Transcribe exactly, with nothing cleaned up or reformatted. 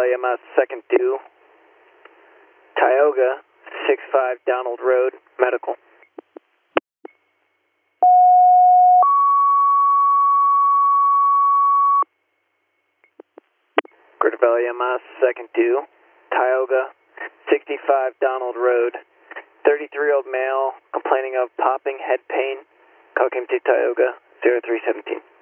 Valley, Mass second due. Tioga, six five Donald Road, medical. Greater Valley, Mass second due. Tioga, sixty-five Donald Road. thirty-three-year-old male complaining of popping head pain. Call K M T Tioga, zero three seventeen.